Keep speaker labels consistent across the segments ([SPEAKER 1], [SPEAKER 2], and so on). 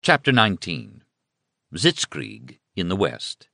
[SPEAKER 1] Chapter 19. Sitzkrieg in the West.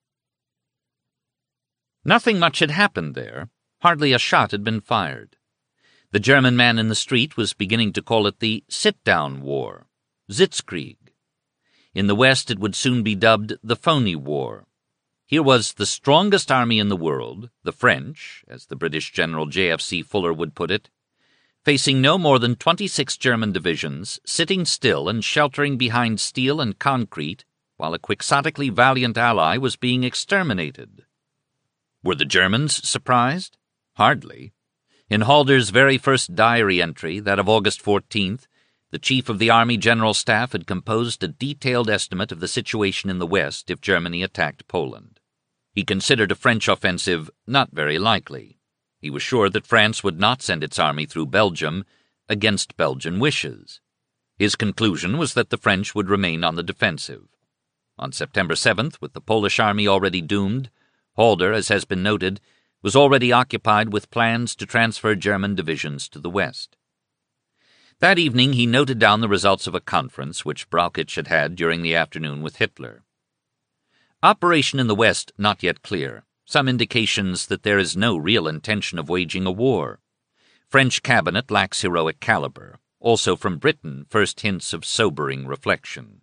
[SPEAKER 1] Nothing much had happened there. Hardly a shot had been fired. The German man in the street was beginning to call it the sit-down war, Sitzkrieg. In the West it would soon be dubbed the phony war. Here was the strongest army in the world, the French, as the British General J.F.C. Fuller would put it, facing no more than 26 German divisions, sitting still and sheltering behind steel and concrete, while a quixotically valiant ally was being exterminated. Were the Germans surprised? Hardly. In Halder's very first diary entry, that of August 14th, the Chief of the Army General Staff had composed a detailed estimate of the situation in the West if Germany attacked Poland. He considered a French offensive not very likely. He was sure that France would not send its army through Belgium against Belgian wishes. His conclusion was that the French would remain on the defensive. On September 7th, with the Polish army already doomed, Halder, as has been noted, was already occupied with plans to transfer German divisions to the west. That evening he noted down the results of a conference which Brauchitsch had had during the afternoon with Hitler. Operation in the West not yet clear. Some indications that there is no real intention of waging a war. French cabinet lacks heroic caliber. Also from Britain, first hints of sobering reflection.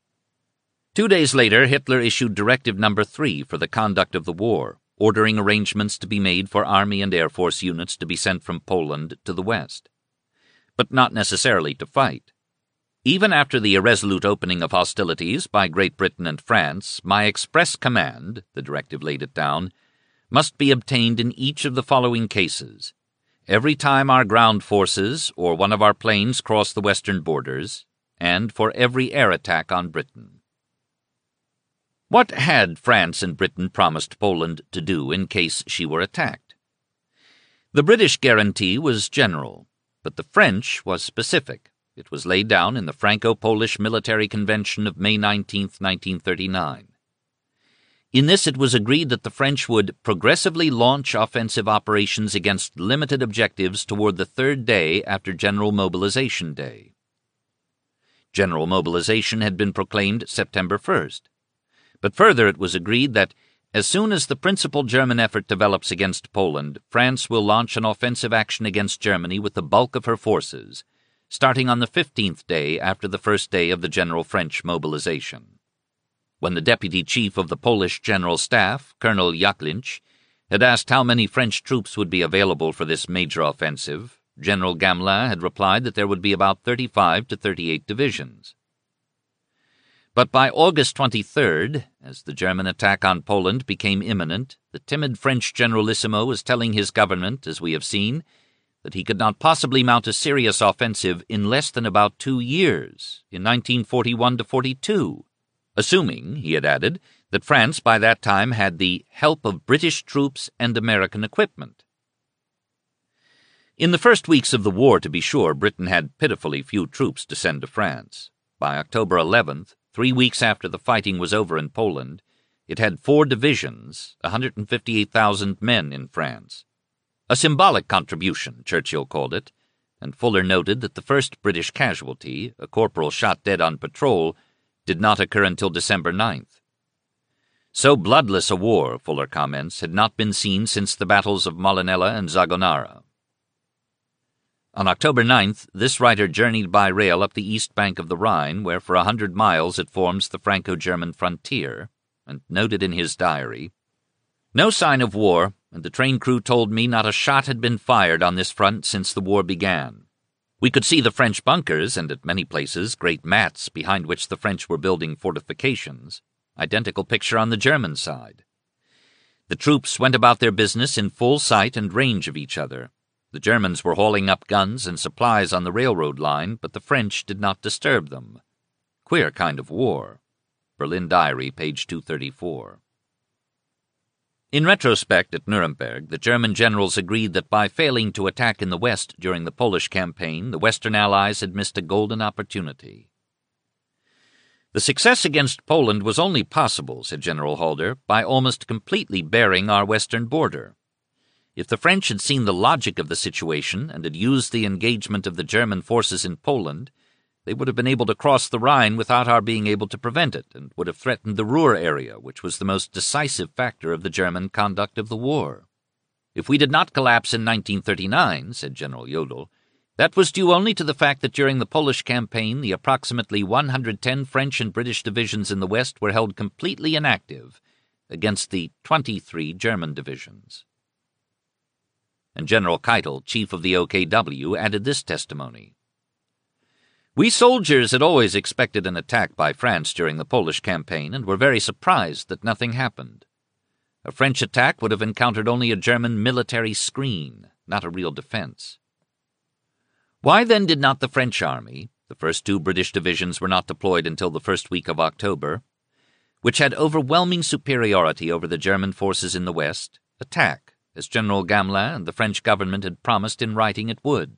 [SPEAKER 1] 2 days later, Hitler issued Directive No. 3 for the conduct of the war, ordering arrangements to be made for Army and Air Force units to be sent from Poland to the West. But not necessarily to fight. Even after the irresolute opening of hostilities by Great Britain and France, my express command, the directive laid it down, must be obtained in each of the following cases: every time our ground forces or one of our planes cross the western borders, and for every air attack on Britain. What had France and Britain promised Poland to do in case she were attacked? The British guarantee was general, but the French was specific. It was laid down in the Franco-Polish Military Convention of May 19, 1939. In this it was agreed that the French would progressively launch offensive operations against limited objectives toward the third day after General Mobilization Day. General Mobilization had been proclaimed September 1st. But further it was agreed that as soon as the principal German effort develops against Poland, France will launch an offensive action against Germany with the bulk of her forces, starting on the 15th day after the first day of the general French mobilization. When the deputy chief of the Polish General Staff, Colonel Jaklinch, had asked how many French troops would be available for this major offensive, General Gamelin had replied that there would be about 35 to 38 divisions. But by August 23rd, as the German attack on Poland became imminent, the timid French generalissimo was telling his government, as we have seen, that he could not possibly mount a serious offensive in less than about 2 years, in 1941 to 42, assuming, he had added, that France by that time had the help of British troops and American equipment. In the first weeks of the war, to be sure, Britain had pitifully few troops to send to France. By October 11th, 3 weeks after the fighting was over in Poland, it had 4 divisions, 158,000 men in France. A symbolic contribution, Churchill called it, and Fuller noted that the first British casualty, a corporal shot dead on patrol, did not occur until December 9th. So bloodless a war, Fuller comments, had not been seen since the battles of Molinella and Zagonara. On October 9th, this writer journeyed by rail up the east bank of the Rhine, where for 100 miles it forms the Franco-German frontier, and noted in his diary, "No sign of war, and the train crew told me not a shot had been fired on this front since the war began. We could see the French bunkers, and at many places great mats behind which the French were building fortifications. Identical picture on the German side. The troops went about their business in full sight and range of each other. The Germans were hauling up guns and supplies on the railroad line, but the French did not disturb them. Queer kind of war." Berlin Diary, page 234. In retrospect, at Nuremberg, the German generals agreed that by failing to attack in the West during the Polish campaign, the Western Allies had missed a golden opportunity. The success against Poland was only possible, said General Halder, by almost completely bearing our western border. If the French had seen the logic of the situation and had used the engagement of the German forces in Poland, they would have been able to cross the Rhine without our being able to prevent it, and would have threatened the Ruhr area, which was the most decisive factor of the German conduct of the war. If we did not collapse in 1939, said General Jodl, that was due only to the fact that during the Polish campaign the approximately 110 French and British divisions in the West were held completely inactive against the 23 German divisions. And General Keitel, chief of the OKW, added this testimony. We soldiers had always expected an attack by France during the Polish campaign and were very surprised that nothing happened. A French attack would have encountered only a German military screen, not a real defense. Why then did not the French army, the first 2 British divisions were not deployed until the first week of October, which had overwhelming superiority over the German forces in the West, attack, as General Gamelin and the French government had promised in writing it would?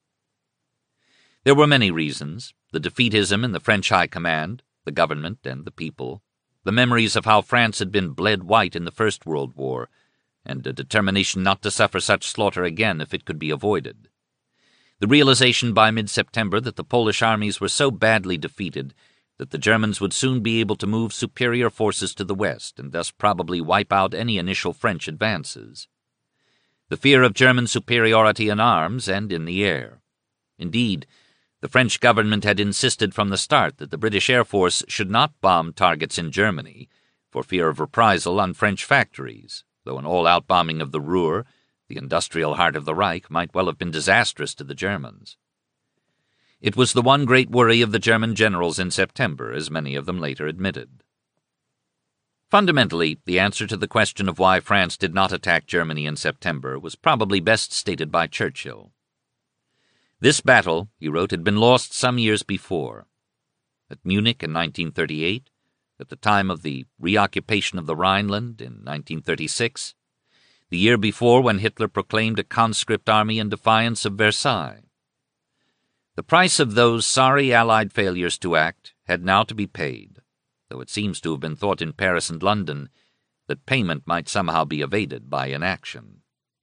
[SPEAKER 1] There were many reasons: the defeatism in the French High Command, the government, and the people, the memories of how France had been bled white in the First World War, and a determination not to suffer such slaughter again if it could be avoided. The realization by mid-September that the Polish armies were so badly defeated that the Germans would soon be able to move superior forces to the west and thus probably wipe out any initial French advances. The fear of German superiority in arms and in the air. Indeed, the French government had insisted from the start that the British Air Force should not bomb targets in Germany for fear of reprisal on French factories, though an all-out bombing of the Ruhr, the industrial heart of the Reich, might well have been disastrous to the Germans. It was the one great worry of the German generals in September, as many of them later admitted. Fundamentally, the answer to the question of why France did not attack Germany in September was probably best stated by Churchill. This battle, he wrote, had been lost some years before. At Munich in 1938, at the time of the reoccupation of the Rhineland in 1936, the year before when Hitler proclaimed a conscript army in defiance of Versailles. The price of those sorry Allied failures to act had now to be paid, though it seems to have been thought in Paris and London that payment might somehow be evaded by inaction.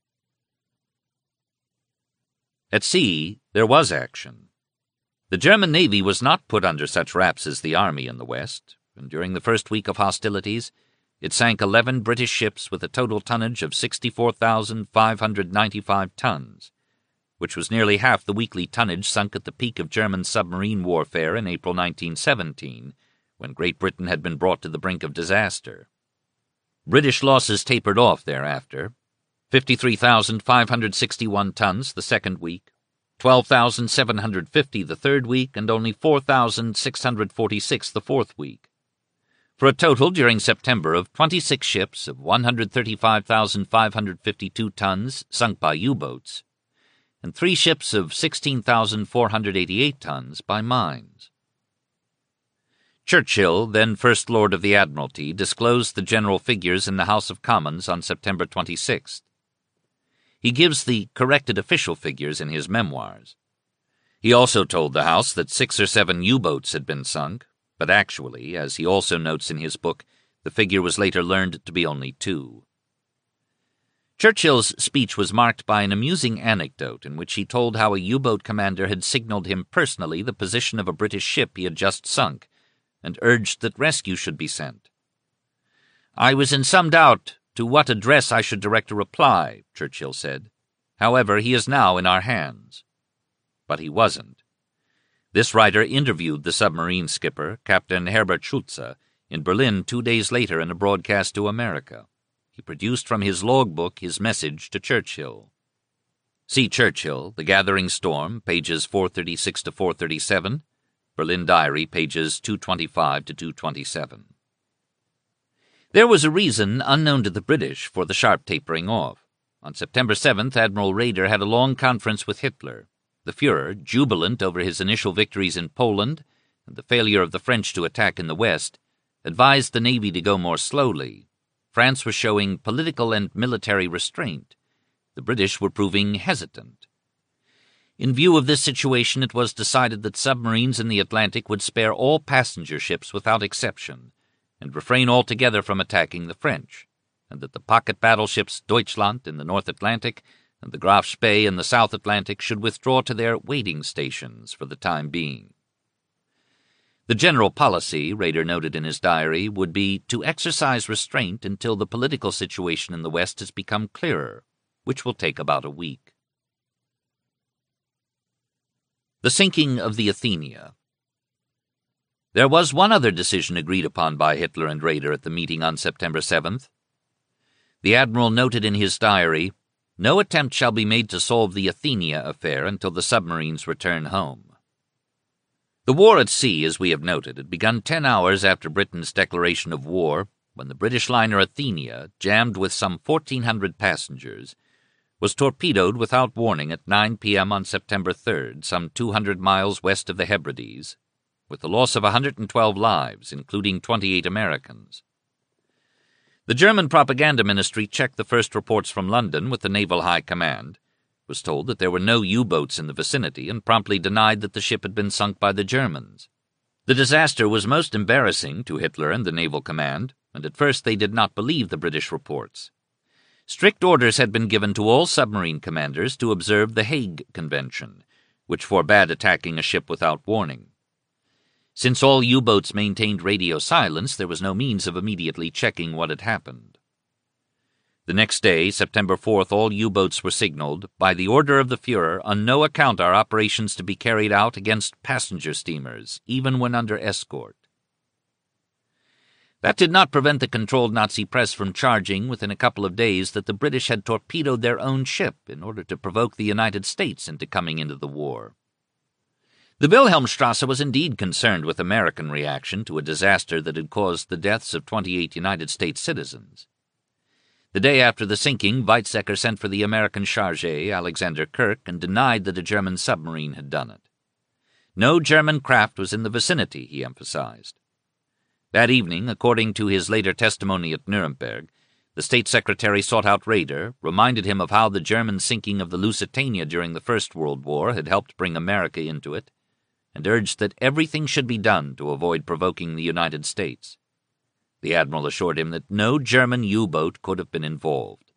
[SPEAKER 1] At sea, there was action. The German Navy was not put under such wraps as the Army in the West, and during the first week of hostilities, it sank 11 British ships with a total tonnage of 64,595 tons, which was nearly half the weekly tonnage sunk at the peak of German submarine warfare in April 1917, when Great Britain had been brought to the brink of disaster. British losses tapered off thereafter: 53,561 tons the second week, 12,750 the third week, and only 4,646 the fourth week, for a total during September of 26 ships of 135,552 tons sunk by U-boats, and 3 ships of 16,488 tons by mines. Churchill, then First Lord of the Admiralty, disclosed the general figures in the House of Commons on September 26th. He gives the corrected official figures in his memoirs. He also told the House that 6 or 7 U-boats had been sunk, but actually, as he also notes in his book, the figure was later learned to be only 2. Churchill's speech was marked by an amusing anecdote in which he told how a U-boat commander had signaled him personally the position of a British ship he had just sunk, and urged that rescue should be sent. "I was in some doubt to what address I should direct a reply," Churchill said. "However, he is now in our hands." But he wasn't. This writer interviewed the submarine skipper, Captain Herbert Schulze, in Berlin 2 days later in a broadcast to America. He produced from his logbook his message to Churchill. See Churchill, The Gathering Storm, pages 436 to 437, Berlin Diary, pages 225 to 227. There was a reason, unknown to the British, for the sharp tapering off. On September 7th, Admiral Raeder had a long conference with Hitler. The Führer, jubilant over his initial victories in Poland and the failure of the French to attack in the West, advised the Navy to go more slowly. France was showing political and military restraint. The British were proving hesitant. In view of this situation, it was decided that submarines in the Atlantic would spare all passenger ships without exception, and refrain altogether from attacking the French, and that the pocket battleships Deutschland in the North Atlantic and the Graf Spee in the South Atlantic should withdraw to their waiting stations for the time being. The general policy, Raeder noted in his diary, would be to exercise restraint until the political situation in the West has become clearer, which will take about a week. The sinking of the Athenia. There was one other decision agreed upon by Hitler and Raeder at the meeting on September 7th. The admiral noted in his diary, "No attempt shall be made to solve the Athenia affair until the submarines return home." The war at sea, as we have noted, had begun 10 hours after Britain's declaration of war, when the British liner Athenia, jammed with some 1,400 passengers, was torpedoed without warning at 9 p.m. on September 3rd, some 200 miles west of the Hebrides, with the loss of 112 lives, including 28 Americans. The German propaganda ministry checked the first reports from London with the Naval High Command, was told that there were no U-boats in the vicinity, and promptly denied that the ship had been sunk by the Germans. The disaster was most embarrassing to Hitler and the Naval Command, and at first they did not believe the British reports. Strict orders had been given to all submarine commanders to observe the Hague Convention, which forbade attacking a ship without warning. Since all U-boats maintained radio silence, there was no means of immediately checking what had happened. The next day, September 4th, all U-boats were signaled, by the order of the Führer, on no account are operations to be carried out against passenger steamers, even when under escort. That did not prevent the controlled Nazi press from charging within a couple of days that the British had torpedoed their own ship in order to provoke the United States into coming into the war. The Wilhelmstrasse was indeed concerned with American reaction to a disaster that had caused the deaths of 28 United States citizens. The day after the sinking, Weizsäcker sent for the American chargé, Alexander Kirk, and denied that a German submarine had done it. No German craft was in the vicinity, he emphasized. That evening, according to his later testimony at Nuremberg, the State Secretary sought out Raeder, reminded him of how the German sinking of the Lusitania during the First World War had helped bring America into it, and urged that everything should be done to avoid provoking the United States. The admiral assured him that no German U-boat could have been involved.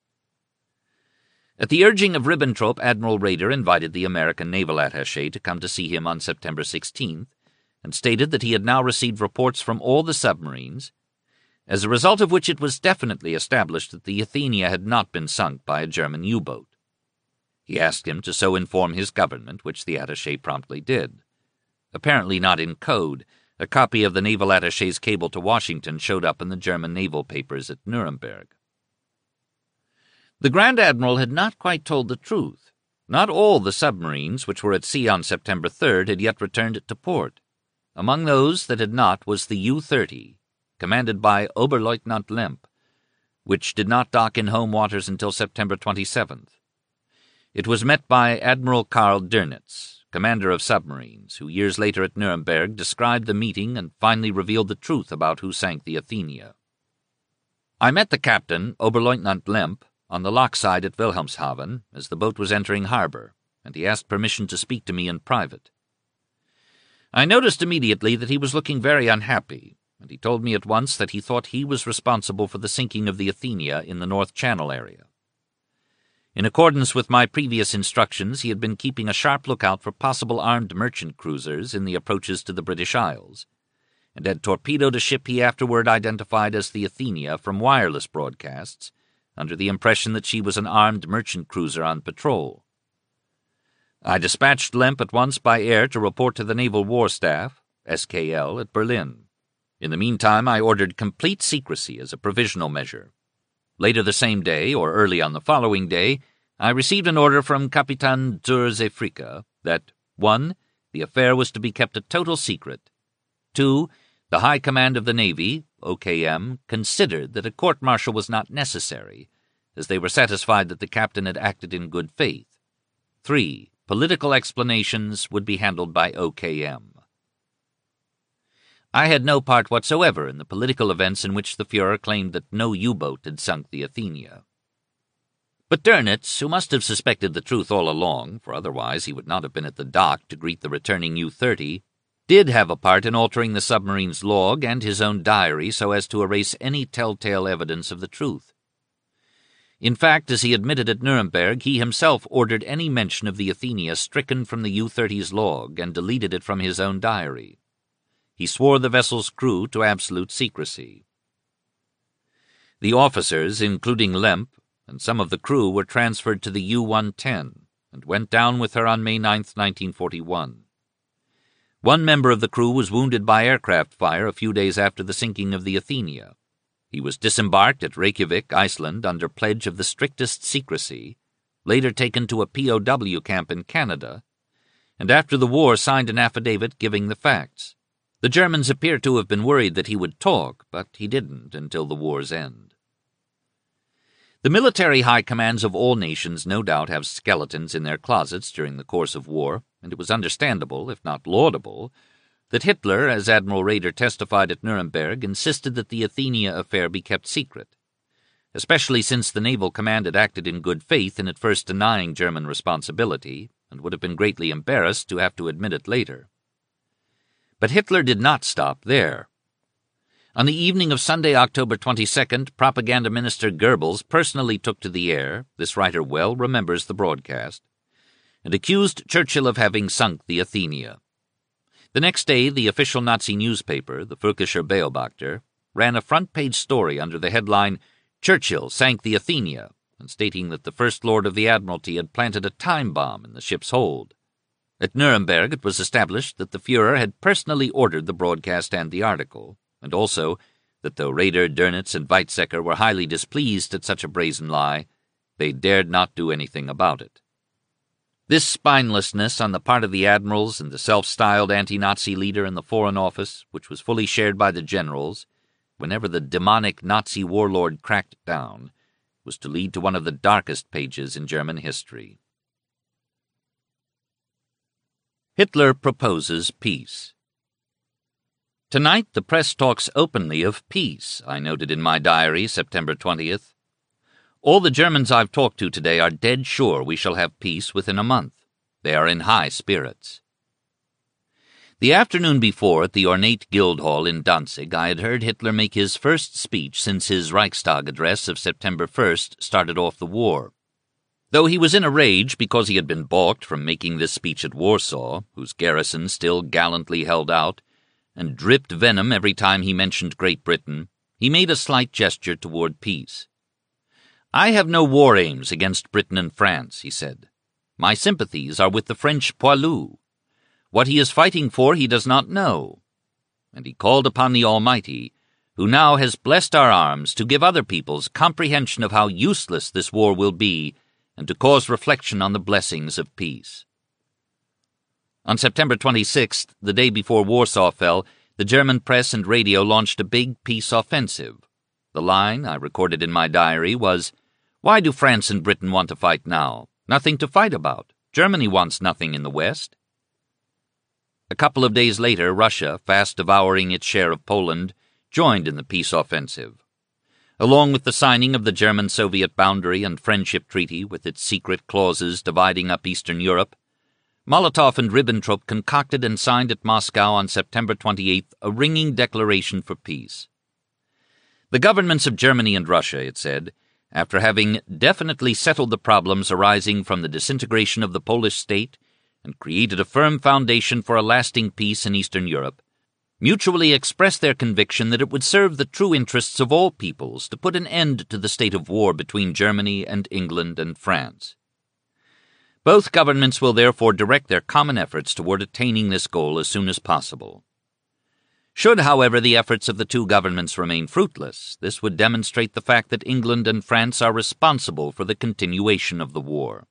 [SPEAKER 1] At the urging of Ribbentrop, Admiral Raeder invited the American naval attaché to come to see him on September 16th, and stated that he had now received reports from all the submarines, as a result of which it was definitely established that the Athenia had not been sunk by a German U-boat. He asked him to so inform his government, which the attaché promptly did. Apparently not in code, a copy of the naval attaché's cable to Washington showed up in the German naval papers at Nuremberg. The Grand Admiral had not quite told the truth. Not all the submarines which were at sea on September 3rd had yet returned to port. Among those that had not was the U-30, commanded by Oberleutnant Lemp, which did not dock in home waters until September 27th. It was met by Admiral Karl Dönitz, commander of submarines, who years later at Nuremberg described the meeting and finally revealed the truth about who sank the Athenia. "I met the captain, Oberleutnant Lemp, on the lockside at Wilhelmshaven as the boat was entering harbor, and he asked permission to speak to me in private. I noticed immediately that he was looking very unhappy, and he told me at once that he thought he was responsible for the sinking of the Athenia in the North Channel area. In accordance with my previous instructions, he had been keeping a sharp lookout for possible armed merchant cruisers in the approaches to the British Isles, and had torpedoed a ship he afterward identified as the Athenia from wireless broadcasts, under the impression that she was an armed merchant cruiser on patrol. I dispatched Lemp at once by air to report to the Naval War Staff, SKL, at Berlin. In the meantime, I ordered complete secrecy as a provisional measure. Later the same day, or early on the following day, I received an order from Kapitan zur Seefrika that 1. The affair was to be kept a total secret. 2. The High Command of the Navy, OKM, considered that a court-martial was not necessary, as they were satisfied that the captain had acted in good faith. 3. Political explanations would be handled by OKM. I had no part whatsoever in the political events in which the Führer claimed that no U-boat had sunk the Athenia. But Dönitz, who must have suspected the truth all along, for otherwise he would not have been at the dock to greet the returning U-30, did have a part in altering the submarine's log and his own diary so as to erase any telltale evidence of the truth. In fact, as he admitted at Nuremberg, he himself ordered any mention of the Athenia stricken from the U-30's log and deleted it from his own diary. he swore the vessel's crew to absolute secrecy. The officers, including Lemp, and some of the crew were transferred to the U-110 and went down with her on May 9, 1941. One member of the crew was wounded by aircraft fire a few days after the sinking of the Athenia. He was disembarked at Reykjavik, Iceland, under pledge of the strictest secrecy, later taken to a POW camp in Canada, and after the war signed an affidavit giving the facts. The Germans appear to have been worried that he would talk, but he didn't until the war's end. The military high commands of all nations no doubt have skeletons in their closets during the course of war, and it was understandable, if not laudable, that Hitler, as Admiral Raeder testified at Nuremberg, insisted that the Athenia affair be kept secret, especially since the naval command had acted in good faith in at first denying German responsibility, and would have been greatly embarrassed to have to admit it later. But Hitler did not stop there. On the evening of Sunday, October 22nd, Propaganda Minister Goebbels personally took to the air, this writer well remembers the broadcast, and accused Churchill of having sunk the Athenia. The next day, the official Nazi newspaper, the Völkischer Beobachter, ran a front-page story under the headline, "Churchill sank the Athenia," and stating that the First Lord of the Admiralty had planted a time bomb in the ship's hold. At Nuremberg, it was established that the Führer had personally ordered the broadcast and the article, and also that though Raeder, Dönitz, and Weizsäcker were highly displeased at such a brazen lie, they dared not do anything about it. This spinelessness on the part of the admirals and the self-styled anti-Nazi leader in the Foreign Office, which was fully shared by the generals, whenever the demonic Nazi warlord cracked down, was to lead to one of the darkest pages in German history. Hitler proposes peace. Tonight the press talks openly of peace, I noted in my diary, September 20th. All the Germans I've talked to today are dead sure we shall have peace within a month. They are in high spirits. The afternoon before, at the ornate Guildhall in Danzig, I had heard Hitler make his first speech since his Reichstag address of September 1st started off the war. Though he was in a rage because he had been balked from making this speech at Warsaw, whose garrison still gallantly held out, and dripped venom every time he mentioned Great Britain, he made a slight gesture toward peace. "I have no war aims against Britain and France," he said. "My sympathies are with the French poilus. What he is fighting for he does not know." And he called upon the Almighty, who now has blessed our arms, to give other peoples comprehension of how useless this war will be, and to cause reflection on the blessings of peace. On September 26th, the day before Warsaw fell, the German press and radio launched a big peace offensive. The line, I recorded in my diary, was, "Why do France and Britain want to fight now? Nothing to fight about. Germany wants nothing in the West." A couple of days later, Russia, fast devouring its share of Poland, joined in the peace offensive. Along with the signing of the German-Soviet boundary and friendship treaty with its secret clauses dividing up Eastern Europe, Molotov and Ribbentrop concocted and signed at Moscow on September 28th a ringing declaration for peace. The governments of Germany and Russia, it said, after having definitely settled the problems arising from the disintegration of the Polish state and created a firm foundation for a lasting peace in Eastern Europe, mutually expressed their conviction that it would serve the true interests of all peoples to put an end to the state of war between Germany and England and France. Both governments will therefore direct their common efforts toward attaining this goal as soon as possible. Should, however, the efforts of the two governments remain fruitless, this would demonstrate the fact that England and France are responsible for the continuation of the war.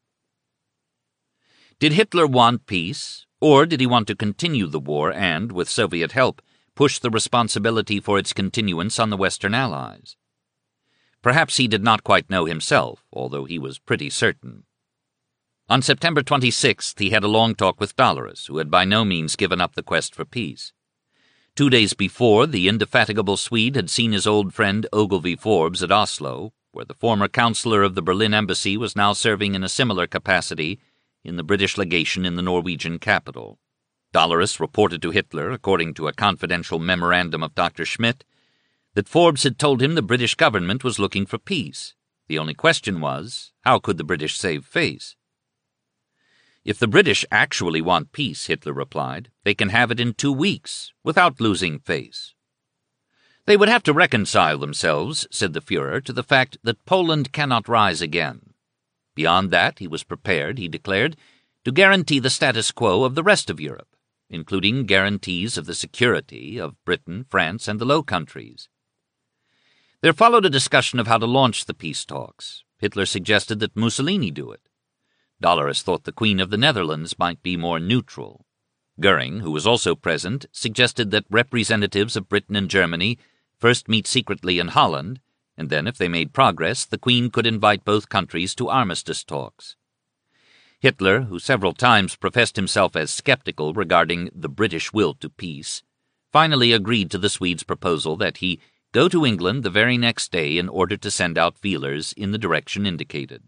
[SPEAKER 1] Did Hitler want peace, or did he want to continue the war and, with Soviet help, push the responsibility for its continuance on the Western Allies? Perhaps he did not quite know himself, although he was pretty certain. On September 26th, he had a long talk with Dolores, who had by no means given up the quest for peace. 2 days before, the indefatigable Swede had seen his old friend Ogilvy Forbes at Oslo, where the former counselor of the Berlin embassy was now serving in a similar capacity in the British legation in the Norwegian capital. Dolores reported to Hitler, according to a confidential memorandum of Dr. Schmidt, that Forbes had told him the British government was looking for peace. The only question was, how could the British save face? "If the British actually want peace," Hitler replied, "they can have it in 2 weeks, without losing face." "They would have to reconcile themselves," said the Führer, "to the fact that Poland cannot rise again. Beyond that, he was prepared, he declared, to guarantee the status quo of the rest of Europe, including guarantees of the security of Britain, France, and the Low Countries." There followed a discussion of how to launch the peace talks. Hitler suggested that Mussolini do it. Dolores thought the Queen of the Netherlands might be more neutral. Goering, who was also present, suggested that representatives of Britain and Germany first meet secretly in Holland, and then, if they made progress, the Queen could invite both countries to armistice talks. Hitler, who several times professed himself as skeptical regarding the British will to peace, finally agreed to the Swedes' proposal that he go to England the very next day in order to send out feelers in the direction indicated.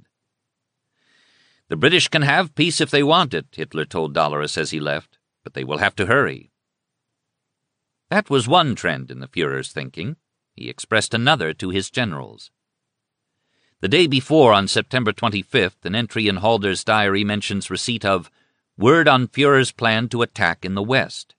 [SPEAKER 1] "The British can have peace if they want it," Hitler told Dolores as he left, "but they will have to hurry." That was one trend in the Führer's thinking. He expressed another to his generals. The day before, on September 25th, an entry in Halder's diary mentions receipt of word on Führer's plan to attack in the West.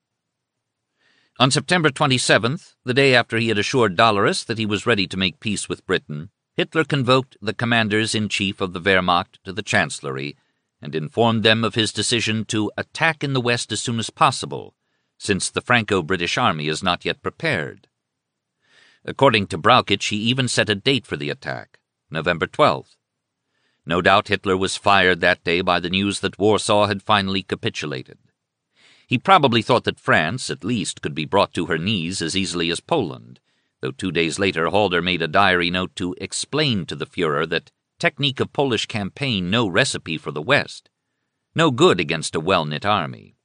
[SPEAKER 1] On September 27th, the day after he had assured Dolores that he was ready to make peace with Britain, Hitler convoked the commanders-in-chief of the Wehrmacht to the Chancellery and informed them of his decision to attack in the West as soon as possible, since the Franco-British army is not yet prepared. According to Brauchitsch, he even set a date for the attack, November 12th. No doubt Hitler was fired that day by the news that Warsaw had finally capitulated. He probably thought that France, at least, could be brought to her knees as easily as Poland, though 2 days later Halder made a diary note to explain to the Führer that technique of Polish campaign no recipe for the West, no good against a well-knit army.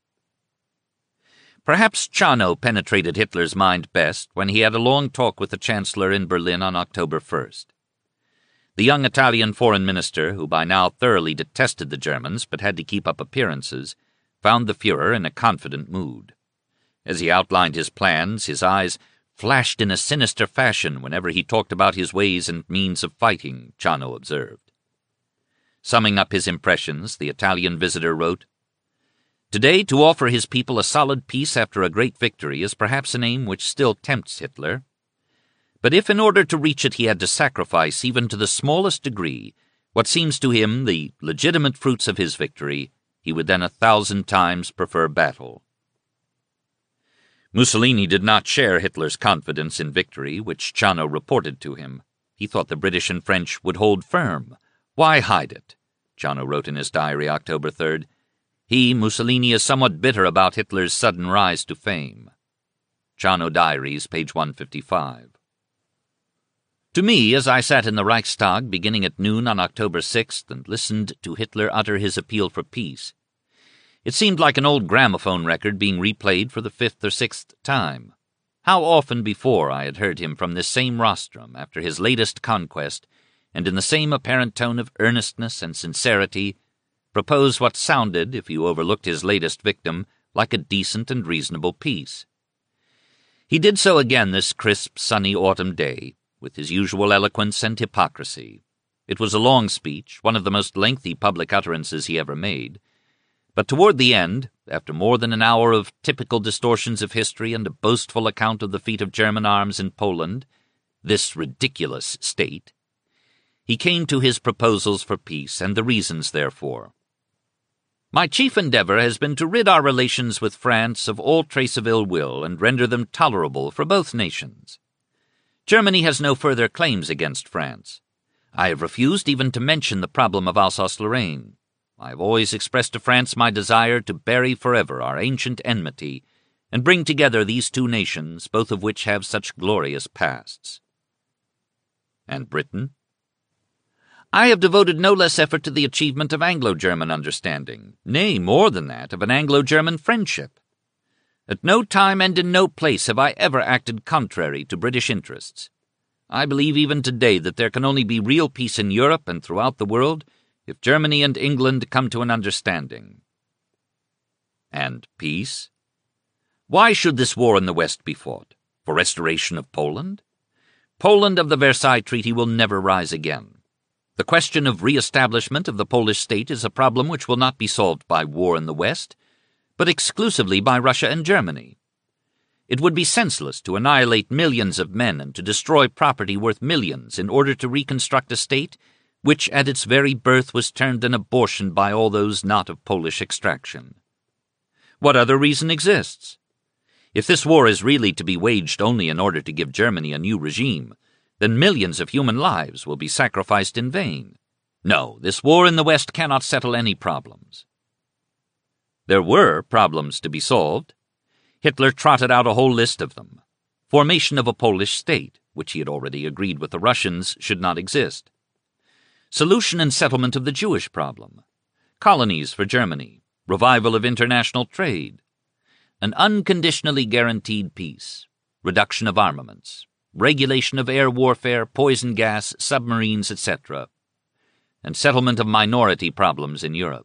[SPEAKER 1] Perhaps Chano penetrated Hitler's mind best when he had a long talk with the Chancellor in Berlin on October 1st. The young Italian foreign minister, who by now thoroughly detested the Germans but had to keep up appearances, found the Führer in a confident mood. As he outlined his plans, his eyes flashed in a sinister fashion whenever he talked about his ways and means of fighting, Chano observed. Summing up his impressions, the Italian visitor wrote, "Today, to offer his people a solid peace after a great victory is perhaps an aim which still tempts Hitler. But if in order to reach it he had to sacrifice, even to the smallest degree, what seems to him the legitimate fruits of his victory, he would then 1,000 times prefer battle." Mussolini did not share Hitler's confidence in victory, which Chano reported to him. He thought the British and French would hold firm. "Why hide it?" Chano wrote in his diary October 3rd. He, Mussolini, is somewhat bitter about Hitler's sudden rise to fame. Chano Diaries, page 155. To me, as I sat in the Reichstag beginning at noon on October 6th and listened to Hitler utter his appeal for peace, it seemed like an old gramophone record being replayed for the 5th or 6th time. How often before I had heard him from this same rostrum after his latest conquest, and in the same apparent tone of earnestness and sincerity, propose what sounded, if you overlooked his latest victim, like a decent and reasonable peace. He did so again this crisp, sunny autumn day, with his usual eloquence and hypocrisy. It was a long speech, one of the most lengthy public utterances he ever made, but toward the end, after more than an hour of typical distortions of history and a boastful account of the feat of German arms in Poland, this ridiculous state, he came to his proposals for peace and the reasons therefor. "My chief endeavor has been to rid our relations with France of all trace of ill will and render them tolerable for both nations. Germany has no further claims against France. I have refused even to mention the problem of Alsace-Lorraine. I have always expressed to France my desire to bury forever our ancient enmity and bring together these two nations, both of which have such glorious pasts." And Britain? "I have devoted no less effort to the achievement of Anglo-German understanding, nay, more than that, of an Anglo-German friendship. At no time and in no place have I ever acted contrary to British interests. I believe even today that there can only be real peace in Europe and throughout the world if Germany and England come to an understanding." And peace? Why should this war in the West be fought? For restoration of Poland? Poland of the Versailles Treaty will never rise again. The question of re-establishment of the Polish state is a problem which will not be solved by war in the West, but exclusively by Russia and Germany. It would be senseless to annihilate millions of men and to destroy property worth millions in order to reconstruct a state which at its very birth was termed an abortion by all those not of Polish extraction. What other reason exists? If this war is really to be waged only in order to give Germany a new regime, then millions of human lives will be sacrificed in vain. No, this war in the West cannot settle any problems. There were problems to be solved. Hitler trotted out a whole list of them. Formation of a Polish state, which he had already agreed with the Russians should not exist. Solution and settlement of the Jewish problem. Colonies for Germany. Revival of international trade. An unconditionally guaranteed peace. Reduction of armaments. Regulation of air warfare, poison gas, submarines, etc., and settlement of minority problems in Europe.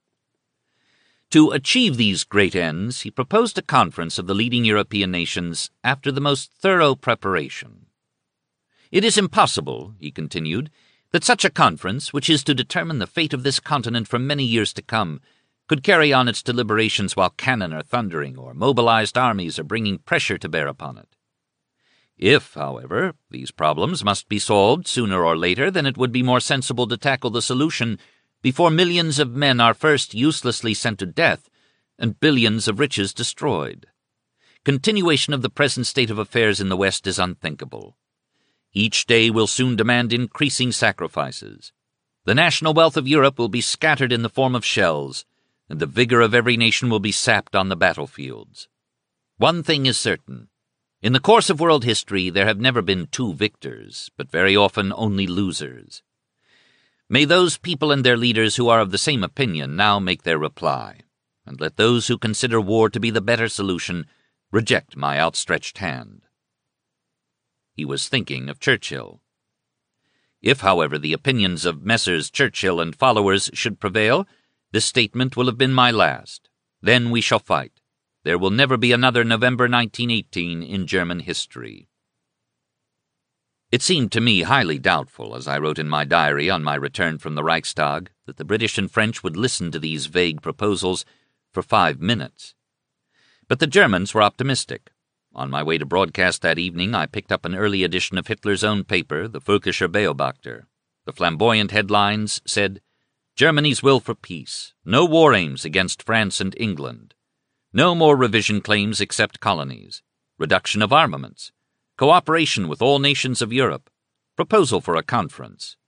[SPEAKER 1] To achieve these great ends, he proposed a conference of the leading European nations after the most thorough preparation. It is impossible, he continued, that such a conference, which is to determine the fate of this continent for many years to come, could carry on its deliberations while cannon are thundering or mobilized armies are bringing pressure to bear upon it. If, however, these problems must be solved sooner or later, then it would be more sensible to tackle the solution before millions of men are first uselessly sent to death and billions of riches destroyed. Continuation of the present state of affairs in the West is unthinkable. Each day will soon demand increasing sacrifices. The national wealth of Europe will be scattered in the form of shells, and the vigor of every nation will be sapped on the battlefields. One thing is certain. In the course of world history, there have never been two victors, but very often only losers. May those people and their leaders who are of the same opinion now make their reply, and let those who consider war to be the better solution reject my outstretched hand. He was thinking of Churchill. If, however, the opinions of Messrs. Churchill and followers should prevail, this statement will have been my last. Then we shall fight. There will never be another November 1918 in German history. It seemed to me highly doubtful, as I wrote in my diary on my return from the Reichstag, that the British and French would listen to these vague proposals for 5 minutes. But the Germans were optimistic. On my way to broadcast that evening, I picked up an early edition of Hitler's own paper, the Völkischer Beobachter. The flamboyant headlines said, "Germany's will for peace. No war aims against France and England. No more revision claims except colonies. Reduction of armaments. Cooperation with all nations of Europe. Proposal for a conference."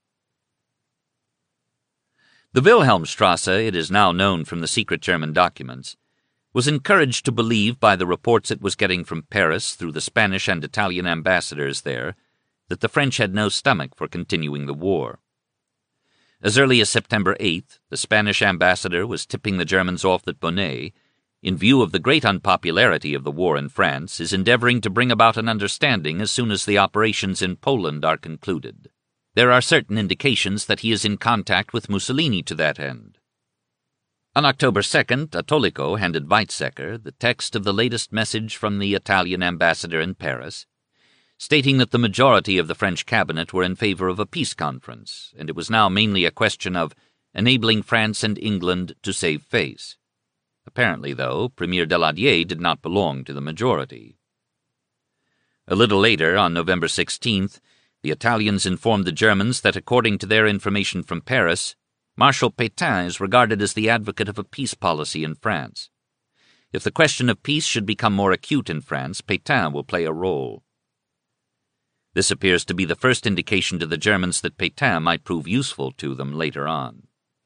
[SPEAKER 1] The Wilhelmstrasse, it is now known from the secret German documents, was encouraged to believe by the reports it was getting from Paris through the Spanish and Italian ambassadors there that the French had no stomach for continuing the war. As early as September 8th, the Spanish ambassador was tipping the Germans off that Bonnet, in view of the great unpopularity of the war in France, is endeavoring to bring about an understanding as soon as the operations in Poland are concluded. There are certain indications that he is in contact with Mussolini to that end. On October 2nd, Attolico handed Weizsäcker the text of the latest message from the Italian ambassador in Paris, stating that the majority of the French cabinet were in favor of a peace conference, and it was now mainly a question of enabling France and England to save face. Apparently, though, Premier Daladier did not belong to the majority. A little later, on November 16th, the Italians informed the Germans that, according to their information from Paris, Marshal Pétain is regarded as the advocate of a peace policy in France. If the question of peace should become more acute in France, Pétain will play a role. This appears to be the first indication to the Germans that Pétain might prove useful to them later on.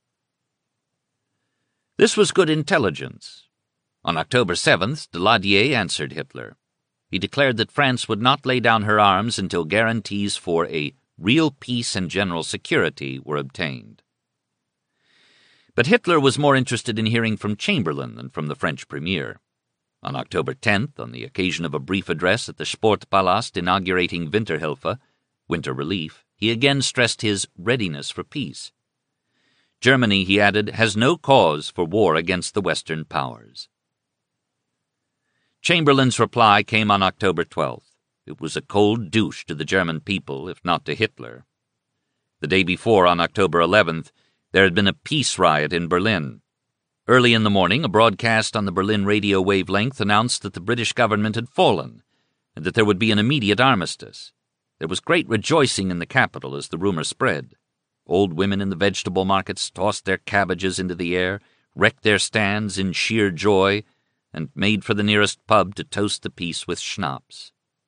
[SPEAKER 1] This was good intelligence. On October 7th, Daladier answered Hitler. He declared that France would not lay down her arms until guarantees for a real peace and general security were obtained. But Hitler was more interested in hearing from Chamberlain than from the French premier. On October 10th, on the occasion of a brief address at the Sportpalast inaugurating Winterhilfe, winter relief, he again stressed his readiness for peace. Germany, he added, has no cause for war against the Western powers. Chamberlain's reply came on October 12th. It was a cold douche to the German people, if not to Hitler. The day before, on October 11th, there had been a peace riot in Berlin. Early in the morning, a broadcast on the Berlin radio wavelength announced that the British government had fallen and that there would be an immediate armistice. There was great rejoicing in the capital as the rumor spread. Old women in the vegetable markets tossed their cabbages into the air, wrecked their stands in sheer joy, and made for the nearest pub to toast the peace with schnapps.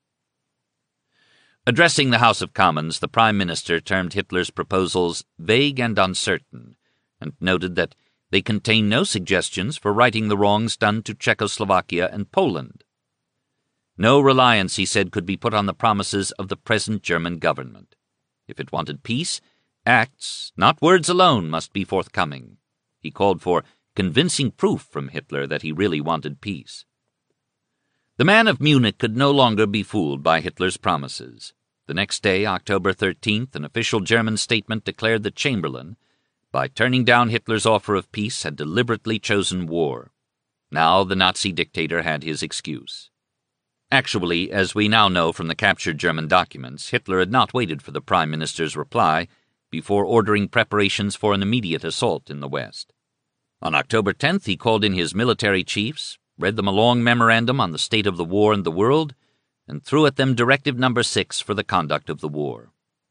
[SPEAKER 1] Addressing the House of Commons, the Prime Minister termed Hitler's proposals vague and uncertain, and noted that they contain no suggestions for righting the wrongs done to Czechoslovakia and Poland. No reliance, he said, could be put on the promises of the present German government. If it wanted peace, acts, not words alone, must be forthcoming. He called for convincing proof from Hitler that he really wanted peace. The man of Munich could no longer be fooled by Hitler's promises. The next day, October 13th, an official German statement declared that Chamberlain, by turning down Hitler's offer of peace, had deliberately chosen war. Now the Nazi dictator had his excuse. Actually, as we now know from the captured German documents, Hitler had not waited for the Prime Minister's reply before ordering preparations for an immediate assault in the West. On October 10th, he called in his military chiefs, read them a long memorandum on the state of the war and the world, and threw at them Directive No. 6 for the conduct of the war.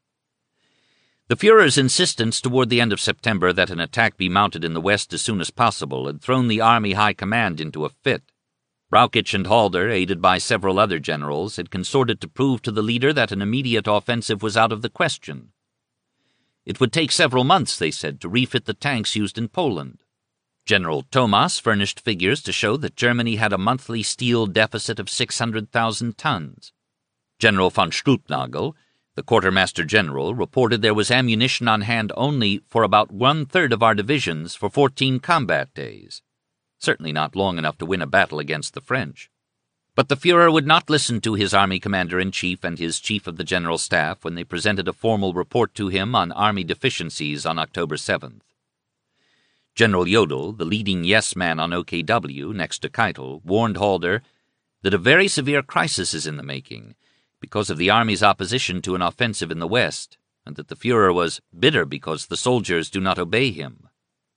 [SPEAKER 1] The Führer's insistence toward the end of September that an attack be mounted in the West as soon as possible had thrown the Army High Command into a fit. Brauchitsch and Halder, aided by several other generals, had consorted to prove to the leader that an immediate offensive was out of the question. It would take several months, they said, to refit the tanks used in Poland. General Thomas furnished figures to show that Germany had a monthly steel deficit of 600,000 tons. General von Stulpnagel, the quartermaster general, reported there was ammunition on hand only for about one-third of our divisions for 14 combat days. Certainly not long enough to win a battle against the French. But the Führer would not listen to his army commander-in-chief and his chief of the general staff when they presented a formal report to him on army deficiencies on October 7th. General Jodl, the leading yes-man on OKW, next to Keitel, warned Halder that a very severe crisis is in the making because of the Army's opposition to an offensive in the West, and that the Führer was bitter because the soldiers do not obey him.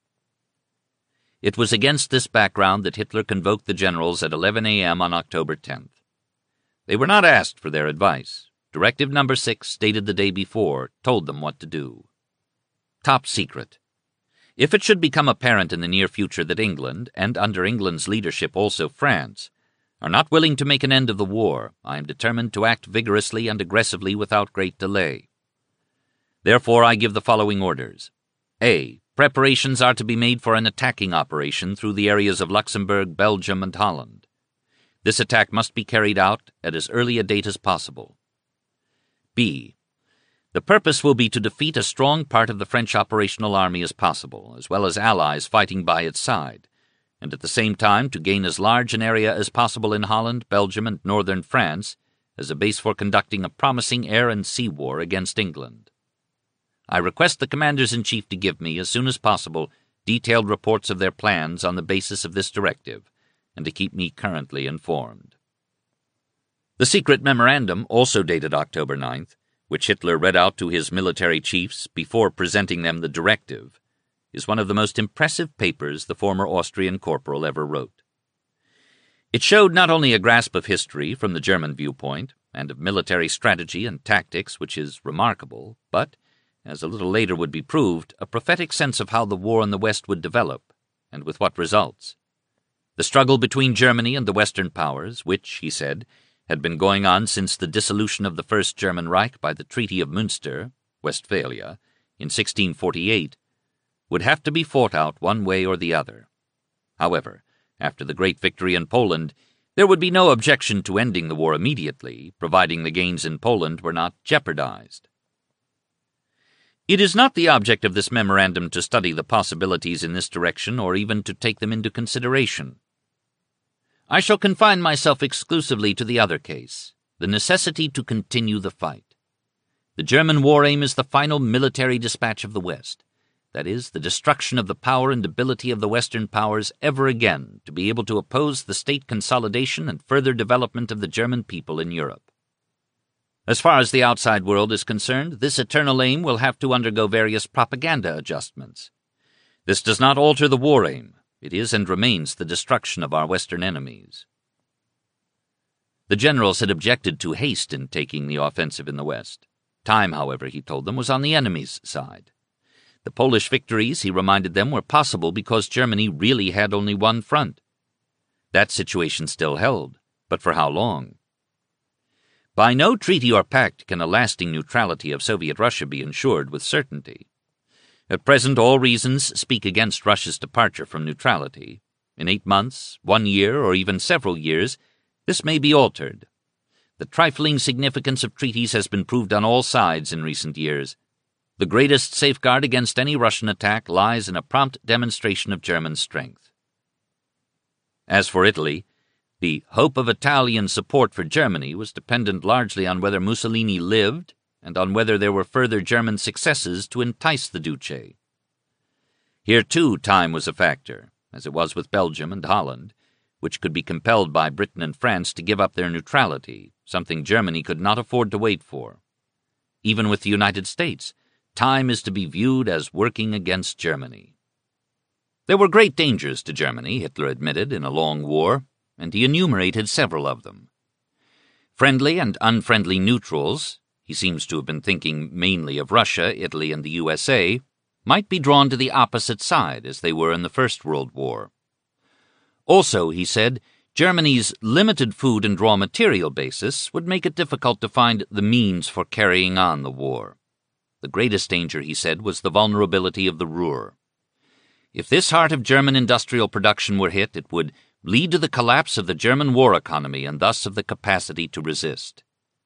[SPEAKER 1] It was against this background that Hitler convoked the generals at 11 a.m. on October 10th. They were not asked for their advice. Directive No. 6, stated the day before, told them what to do. Top secret. If it should become apparent in the near future that England, and under England's leadership also France, are not willing to make an end of the war, I am determined to act vigorously and aggressively without great delay. Therefore, I give the following orders. A. Preparations are to be made for an attacking operation through the areas of Luxembourg, Belgium, and Holland. This attack must be carried out at as early a date as possible. B. The purpose will be to defeat as strong part of the French operational army as possible, as well as allies fighting by its side, and at the same time to gain as large an area as possible in Holland, Belgium, and northern France as a base for conducting a promising air and sea war against England. I request the commanders-in-chief to give me, as soon as possible, detailed reports of their plans on the basis of this directive, and to keep me currently informed. The secret memorandum, also dated October 9th, which Hitler read out to his military chiefs before presenting them the directive, is one of the most impressive papers the former Austrian corporal ever wrote. It showed not only a grasp of history from the German viewpoint, and of military strategy and tactics which is remarkable, but, as a little later would be proved, a prophetic sense of how the war in the West would develop, and with what results. The struggle between Germany and the Western powers, which, he said, had been going on since the dissolution of the First German Reich by the Treaty of Münster, Westphalia, in 1648, would have to be fought out one way or the other. However, after the great victory in Poland, there would be no objection to ending the war immediately, providing the gains in Poland were not jeopardized. It is not the object of this memorandum to study the possibilities in this direction or even to take them into consideration. I shall confine myself exclusively to the other case, the necessity to continue the fight. The German war aim is the final military dispatch of the West, that is, the destruction of the power and ability of the Western powers ever again to be able to oppose the state consolidation and further development of the German people in Europe. As far as the outside world is concerned, this eternal aim will have to undergo various propaganda adjustments. This does not alter the war aim. It is and remains the destruction of our Western enemies. The generals had objected to haste in taking the offensive in the West. Time, however, he told them, was on the enemy's side. The Polish victories, he reminded them, were possible because Germany really had only one front. That situation still held, but for how long? By no treaty or pact can a lasting neutrality of Soviet Russia be ensured with certainty. At present, all reasons speak against Russia's departure from neutrality. In 8 months, 1 year, or even several years, this may be altered. The trifling significance of treaties has been proved on all sides in recent years. The greatest safeguard against any Russian attack lies in a prompt demonstration of German strength. As for Italy, the hope of Italian support for Germany was dependent largely on whether Mussolini lived and on whether there were further German successes to entice the Duce. Here, too, time was a factor, as it was with Belgium and Holland, which could be compelled by Britain and France to give up their neutrality, something Germany could not afford to wait for. Even with the United States, time is to be viewed as working against Germany. There were great dangers to Germany, Hitler admitted, in a long war, and he enumerated several of them. Friendly and unfriendly neutrals, he seems to have been thinking mainly of Russia, Italy, and the USA, might be drawn to the opposite side as they were in the First World War. Also, he said, Germany's limited food and raw material basis would make it difficult to find the means for carrying on the war. The greatest danger, he said, was the vulnerability of the Ruhr. If this heart of German industrial production were hit, it would lead to the collapse of the German war economy and thus of the capacity to resist.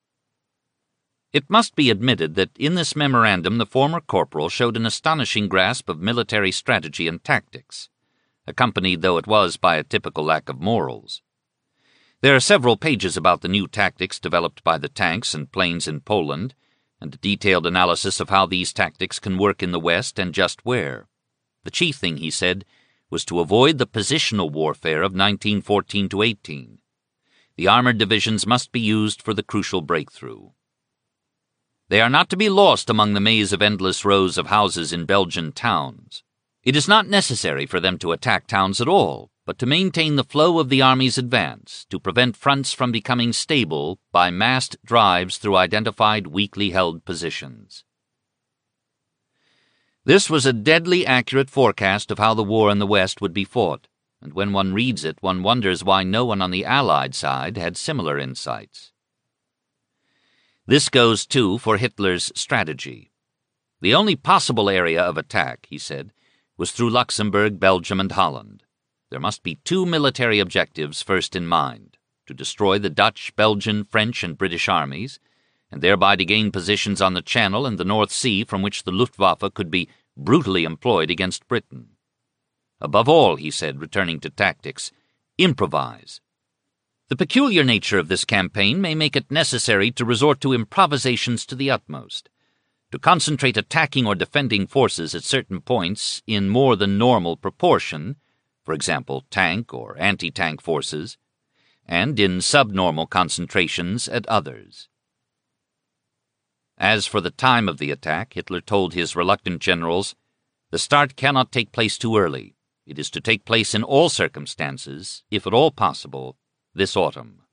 [SPEAKER 1] It must be admitted that in this memorandum the former corporal showed an astonishing grasp of military strategy and tactics, accompanied though it was by a typical lack of morals. There are several pages about the new tactics developed by the tanks and planes in Poland, and a detailed analysis of how these tactics can work in the West and just where. The chief thing, he said, was to avoid the positional warfare of 1914-18. The armored divisions must be used for the crucial breakthrough. They are not to be lost among the maze of endless rows of houses in Belgian towns. It is not necessary for them to attack towns at all, but to maintain the flow of the army's advance, to prevent fronts from becoming stable by massed drives through identified weakly held positions. This was a deadly accurate forecast of how the war in the West would be fought, and when one reads it, one wonders why no one on the Allied side had similar insights. This goes, too, for Hitler's strategy. The only possible area of attack, he said, was through Luxembourg, Belgium, and Holland. There must be 2 military objectives first in mind: to destroy the Dutch, Belgian, French, and British armies, and thereby to gain positions on the Channel and the North Sea from which the Luftwaffe could be brutally employed against Britain. Above all, he said, returning to tactics, improvise. The peculiar nature of this campaign may make it necessary to resort to improvisations to the utmost, to concentrate attacking or defending forces at certain points in more than normal proportion, for example, tank or anti-tank forces, and in subnormal concentrations at others. As for the time of the attack, Hitler told his reluctant generals, the start cannot take place too early. It is to take place in all circumstances, if at all possible, this autumn.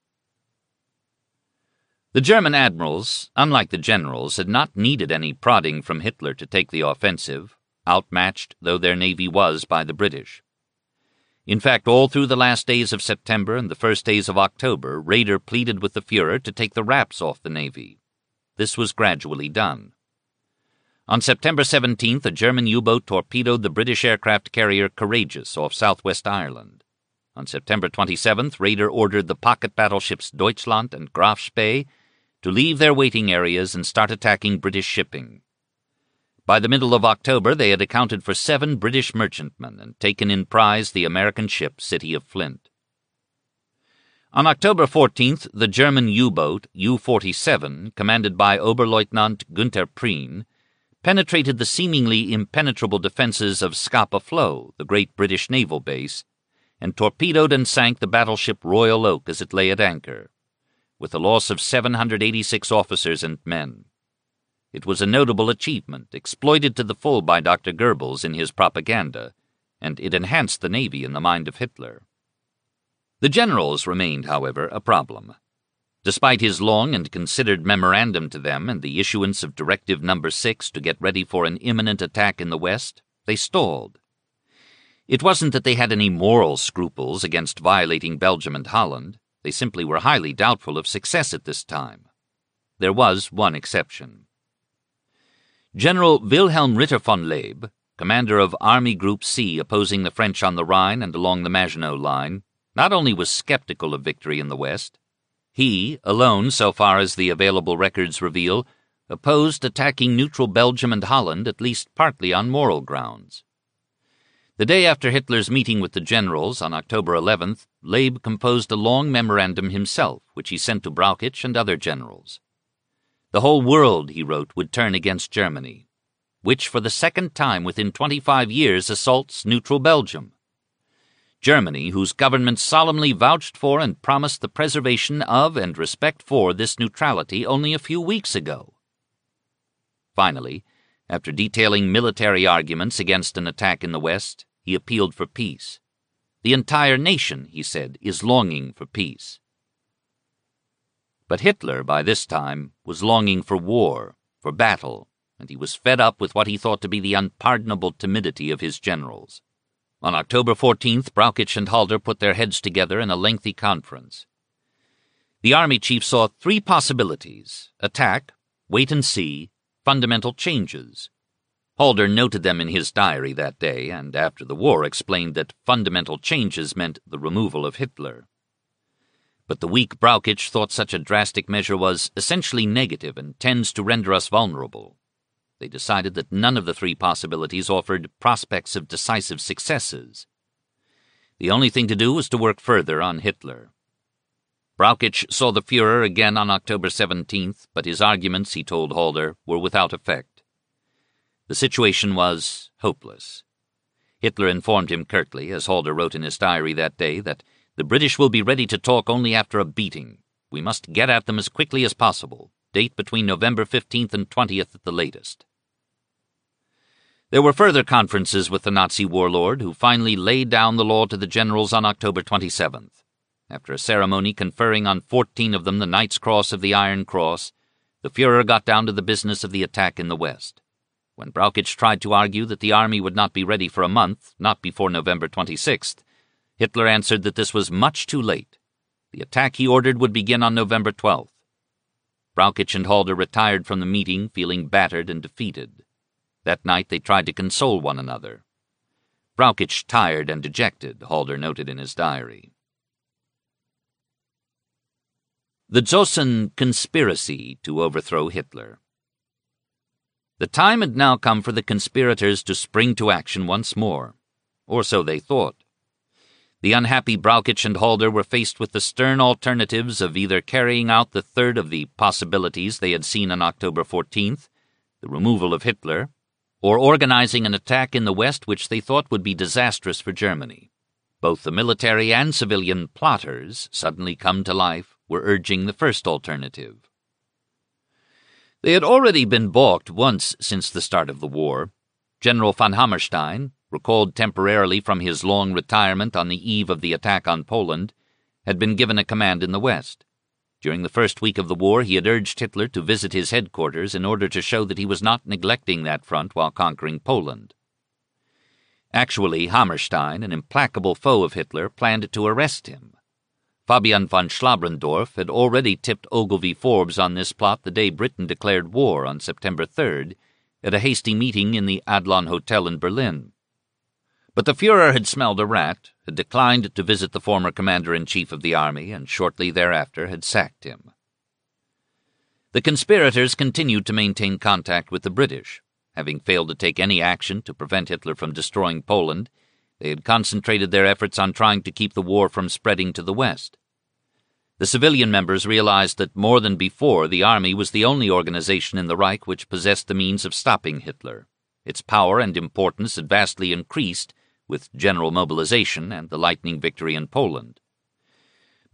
[SPEAKER 1] The German admirals, unlike the generals, had not needed any prodding from Hitler to take the offensive, outmatched though their navy was by the British. In fact, all through the last days of September and the first days of October, Raeder pleaded with the Führer to take the wraps off the navy. This was gradually done. On September 17th, a German U-boat torpedoed the British aircraft carrier Courageous off southwest Ireland. On September 27th, Raeder ordered the pocket battleships Deutschland and Graf Spee to leave their waiting areas and start attacking British shipping. By the middle of October, they had accounted for 7 British merchantmen and taken in prize the American ship City of Flint. On October 14th, the German U-boat U-47, commanded by Oberleutnant Günther Prien, penetrated the seemingly impenetrable defenses of Scapa Flow, the great British naval base, and torpedoed and sank the battleship Royal Oak as it lay at anchor. with the loss of 786 officers and men. It was a notable achievement, exploited to the full by Dr. Goebbels in his propaganda, and it enhanced the Navy in the mind of Hitler. The generals remained, however, a problem. Despite his long and considered memorandum to them and the issuance of Directive No. 6 to get ready for an imminent attack in the West, they stalled. It wasn't that they had any moral scruples against violating Belgium and Holland. They simply were highly doubtful of success at this time. There was one exception. General Wilhelm Ritter von Leeb, commander of Army Group C opposing the French on the Rhine and along the Maginot Line, not only was skeptical of victory in the West, he, alone so far as the available records reveal, opposed attacking neutral Belgium and Holland at least partly on moral grounds. The day after Hitler's meeting with the generals on October 11th, Leeb composed a long memorandum himself, which he sent to Brauchitsch and other generals. The whole world, he wrote, would turn against Germany, which for the second time within 25 years assaults neutral Belgium. Germany, whose government solemnly vouched for and promised the preservation of and respect for this neutrality only a few weeks ago. Finally, after detailing military arguments against an attack in the West, he appealed for peace. The entire nation, he said, is longing for peace. But Hitler, by this time, was longing for war, for battle, and he was fed up with what he thought to be the unpardonable timidity of his generals. On October 14th, Brauchitsch and Halder put their heads together in a lengthy conference. The army chief saw three possibilities: attack, wait and see, fundamental changes. Halder noted them in his diary that day, and after the war explained that fundamental changes meant the removal of Hitler. But the weak Brauchitsch thought such a drastic measure was essentially negative and tends to render us vulnerable. They decided that none of the three possibilities offered prospects of decisive successes. The only thing to do was to work further on Hitler. Brauchitsch saw the Führer again on October 17th, but his arguments, he told Halder, were without effect. The situation was hopeless. Hitler informed him curtly, as Halder wrote in his diary that day, that the British will be ready to talk only after a beating. We must get at them as quickly as possible. Date between November 15th and 20th at the latest. There were further conferences with the Nazi warlord, who finally laid down the law to the generals on October 27th. After a ceremony conferring on 14 of them the Knight's Cross of the Iron Cross, the Führer got down to the business of the attack in the West. When Brauchitsch tried to argue that the army would not be ready for a month, not before November 26th, Hitler answered that this was much too late. The attack, he ordered, would begin on November 12th. Brauchitsch and Halder retired from the meeting, feeling battered and defeated. That night they tried to console one another. Brauchitsch tired and dejected, Halder noted in his diary. The Zossen conspiracy to overthrow Hitler. The time had now come for the conspirators to spring to action once more, or so they thought. The unhappy Brauchitsch and Halder were faced with the stern alternatives of either carrying out the third of the possibilities they had seen on October 14th, the removal of Hitler, or organizing an attack in the West which they thought would be disastrous for Germany. Both the military and civilian plotters, suddenly come to life, were urging the first alternative. They had already been balked once since the start of the war. General von Hammerstein, recalled temporarily from his long retirement on the eve of the attack on Poland, had been given a command in the West. During the first week of the war, he had urged Hitler to visit his headquarters in order to show that he was not neglecting that front while conquering Poland. Actually, Hammerstein, an implacable foe of Hitler, planned to arrest him. Fabian von Schlabrendorf had already tipped Ogilvy Forbes on this plot the day Britain declared war on September 3rd at a hasty meeting in the Adlon Hotel in Berlin. But the Führer had smelled a rat, had declined to visit the former commander-in-chief of the army, and shortly thereafter had sacked him. The conspirators continued to maintain contact with the British. Having failed to take any action to prevent Hitler from destroying Poland, they had concentrated their efforts on trying to keep the war from spreading to the West. The civilian members realized that more than before the army was the only organization in the Reich which possessed the means of stopping Hitler. Its power and importance had vastly increased with general mobilization and the lightning victory in Poland.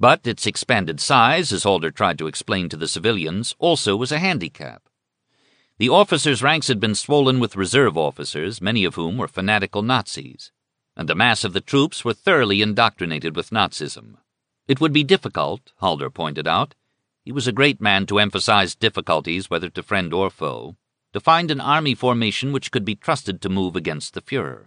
[SPEAKER 1] But its expanded size, as Halder tried to explain to the civilians, also was a handicap. The officers' ranks had been swollen with reserve officers, many of whom were fanatical Nazis, and the mass of the troops were thoroughly indoctrinated with Nazism. It would be difficult, Halder pointed out, he was a great man to emphasize difficulties whether to friend or foe, to find an army formation which could be trusted to move against the Führer.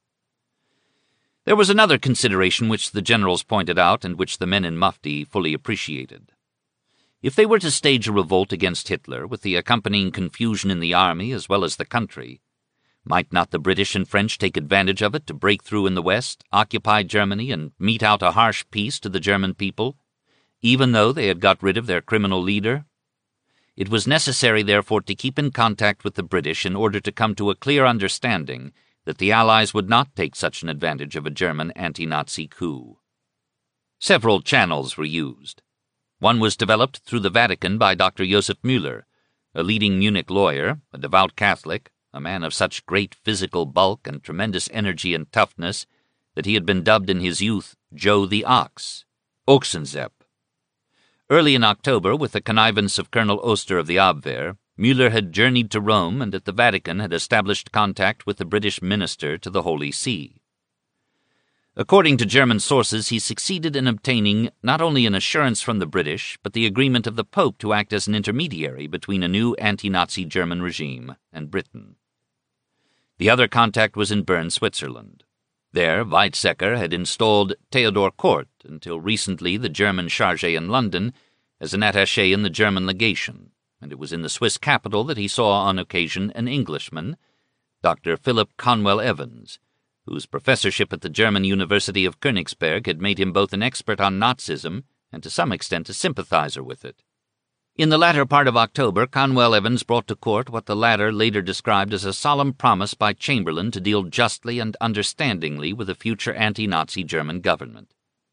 [SPEAKER 1] There was another consideration which the generals pointed out and which the men in mufti fully appreciated. If they were to stage a revolt against Hitler with the accompanying confusion in the army as well as the country, might not the British and French take advantage of it to break through in the West, occupy Germany, and mete out a harsh peace to the German people, even though they had got rid of their criminal leader? It was necessary, therefore, to keep in contact with the British in order to come to a clear understanding that the Allies would not take such an advantage of a German anti-Nazi coup. Several channels were used. One was developed through the Vatican by Dr. Josef Müller, a leading Munich lawyer, a devout Catholic, a man of such great physical bulk and tremendous energy and toughness that he had been dubbed in his youth Joe the Ox, Ochsensepp. Early in October, with the connivance of Colonel Oster of the Abwehr, Müller had journeyed to Rome and at the Vatican had established contact with the British minister to the Holy See. According to German sources, he succeeded in obtaining not only an assurance from the British, but the agreement of the Pope to act as an intermediary between a new anti-Nazi German regime and Britain. The other contact was in Bern, Switzerland. There, Weizsäcker had installed Theodor Kort, until recently the German chargé in London, as an attaché in the German legation, and it was in the Swiss capital that he saw on occasion an Englishman, Dr. Philip Conwell Evans, whose professorship at the German University of Königsberg had made him both an expert on Nazism and to some extent a sympathizer with it. In the latter part of October, Conwell Evans brought to Kort what the latter later described as a solemn promise by Chamberlain to deal justly and understandingly with a future anti-Nazi German government.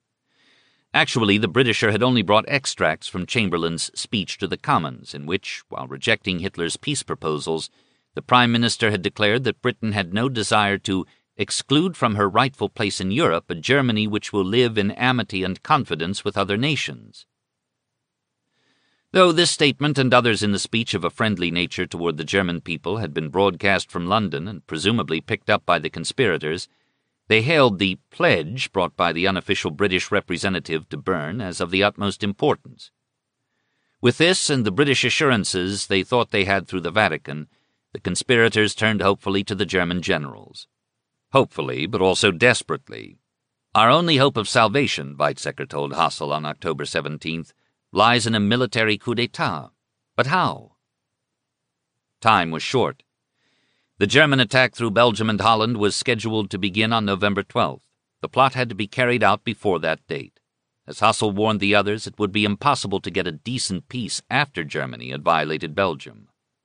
[SPEAKER 1] Actually, the Britisher had only brought extracts from Chamberlain's speech to the Commons, in which, while rejecting Hitler's peace proposals, the Prime Minister had declared that Britain had no desire to exclude from her rightful place in Europe a Germany which will live in amity and confidence with other nations. Though this statement and others in the speech of a friendly nature toward the German people had been broadcast from London and presumably picked up by the conspirators, they hailed the pledge brought by the unofficial British representative to Bern as of the utmost importance. With this and the British assurances they thought they had through the Vatican, the conspirators turned hopefully to the German generals. Hopefully, but also desperately. Our only hope of salvation, Weizsäcker told Hassel on October 17th, lies in a military coup d'etat. But how? Time was short. The German attack through Belgium and Holland was scheduled to begin on November 12th. The plot had to be carried out before that date. As Hassel warned the others, it would be impossible to get a decent peace after Germany had violated Belgium.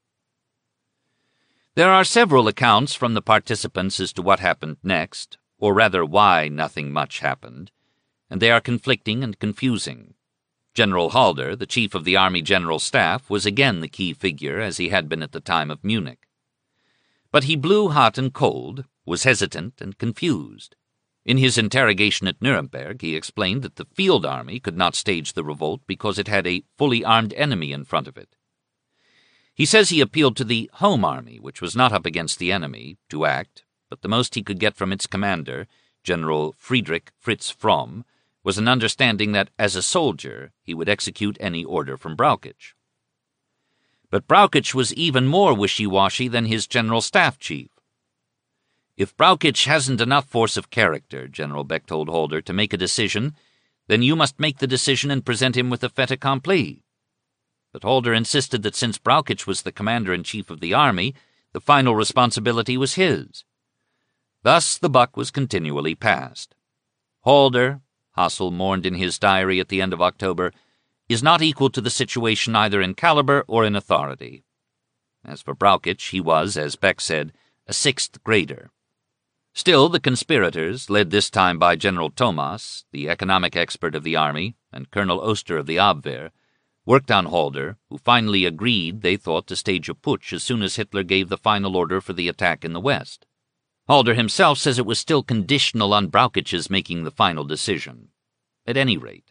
[SPEAKER 1] There are several accounts from the participants as to what happened next, or rather why nothing much happened, and they are conflicting and confusing. General Halder, the chief of the Army General Staff, was again the key figure as he had been at the time of Munich. But he blew hot and cold, was hesitant and confused. In his interrogation at Nuremberg, he explained that the field army could not stage the revolt because it had a fully armed enemy in front of it. He says he appealed to the home army, which was not up against the enemy, to act, but the most he could get from its commander, General Friedrich Fritz Fromm, was an understanding that, as a soldier, he would execute any order from Brauchitsch. But Brauchitsch was even more wishy-washy than his general staff chief. If Brauchitsch hasn't enough force of character, General Beck told Halder, to make a decision, then you must make the decision and present him with a fait accompli. But Halder insisted that since Brauchitsch was the commander-in-chief of the army, the final responsibility was his. Thus the buck was continually passed. Halder, Hassel mourned in his diary at the end of October, is not equal to the situation either in caliber or in authority. As for Brauchitsch, he was, as Beck said, a sixth grader. Still, the conspirators, led this time by General Thomas, the economic expert of the army, and Colonel Oster of the Abwehr, worked on Halder, who finally agreed, they thought, to stage a putsch as soon as Hitler gave the final order for the attack in the West. Halder himself says it was still conditional on Brauchitsch's making the final decision. At any rate,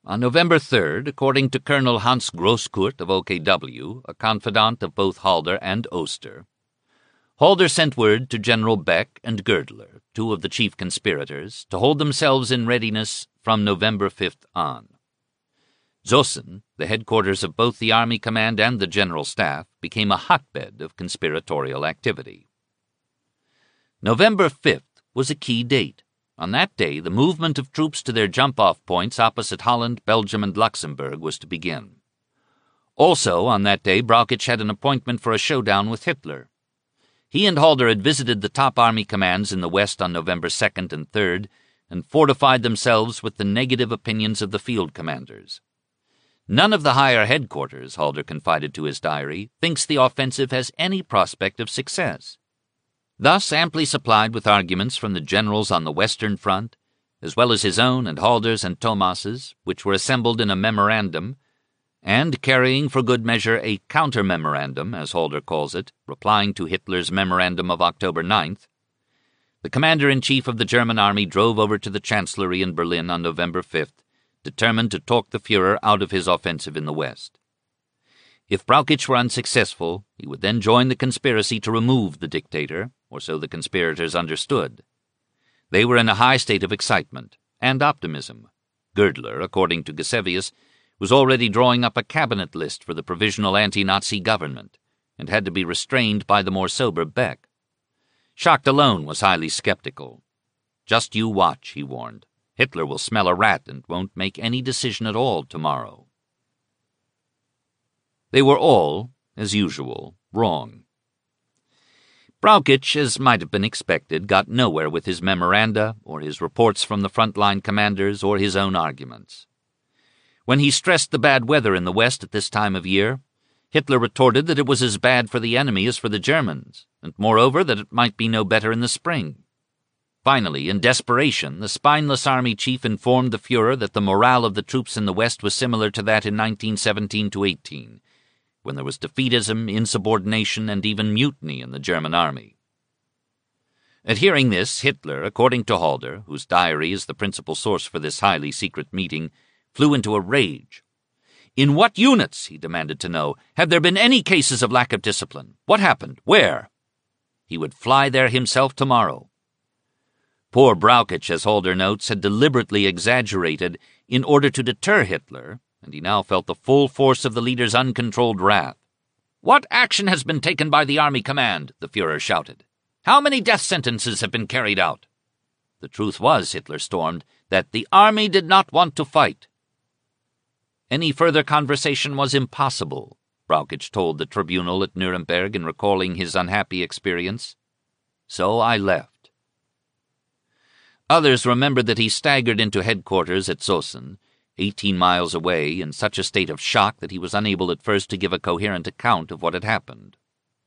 [SPEAKER 1] On November 3rd, according to Colonel Hans Grosskurt of OKW, a confidant of both Halder and Oster, Halder sent word to General Beck and Girdler, two of the chief conspirators, to hold themselves in readiness from November 5th on. Zossen, the headquarters of both the Army Command and the General Staff, became a hotbed of conspiratorial activity. November 5th was a key date. On that day, the movement of troops to their jump-off points opposite Holland, Belgium, and Luxembourg was to begin. Also, on that day, Brauchitsch had an appointment for a showdown with Hitler. He and Halder had visited the top army commands in the West on November 2nd and 3rd and fortified themselves with the negative opinions of the field commanders. None of the higher headquarters, Halder confided to his diary, thinks the offensive has any prospect of success. Thus, amply supplied with arguments from the generals on the Western Front, as well as his own and Halder's and Thomas's, which were assembled in a memorandum, and carrying for good measure a counter-memorandum, as Halder calls it, replying to Hitler's memorandum of October 9th, the commander-in-chief of the German army drove over to the Chancellery in Berlin on November 5th, determined to talk the Führer out of his offensive in the West. If Brauchitsch were unsuccessful, he would then join the conspiracy to remove the dictator, or so the conspirators understood. They were in a high state of excitement and optimism. Girdler, according to Gisevius, was already drawing up a cabinet list for the provisional anti-Nazi government, and had to be restrained by the more sober Beck. Schacht alone was highly skeptical. "Just you watch," he warned. "Hitler will smell a rat and won't make any decision at all tomorrow." They were all, as usual, wrong. Brauchitsch, as might have been expected, got nowhere with his memoranda, or his reports from the front-line commanders, or his own arguments. When he stressed the bad weather in the West at this time of year, Hitler retorted that it was as bad for the enemy as for the Germans, and moreover that it might be no better in the spring. Finally, in desperation, the spineless army chief informed the Führer that the morale of the troops in the West was similar to that in 1917-18, when there was defeatism, insubordination, and even mutiny in the German army. At hearing this, Hitler, according to Halder, whose diary is the principal source for this highly secret meeting, flew into a rage. "In what units," he demanded to know, "have there been any cases of lack of discipline? What happened? Where?" He would fly there himself tomorrow. Poor Brauchitsch, as Halder notes, had deliberately exaggerated in order to deter Hitler, and he now felt the full force of the leader's uncontrolled wrath. "What action has been taken by the Army Command?" the Führer shouted. "How many death sentences have been carried out?" The truth was, Hitler stormed, that the army did not want to fight. Any further conversation was impossible, Brauchitsch told the tribunal at Nuremberg in recalling his unhappy experience. So I left. Others remembered that he staggered into headquarters at Zossen, 18 miles away, in such a state of shock that he was unable at first to give a coherent account of what had happened.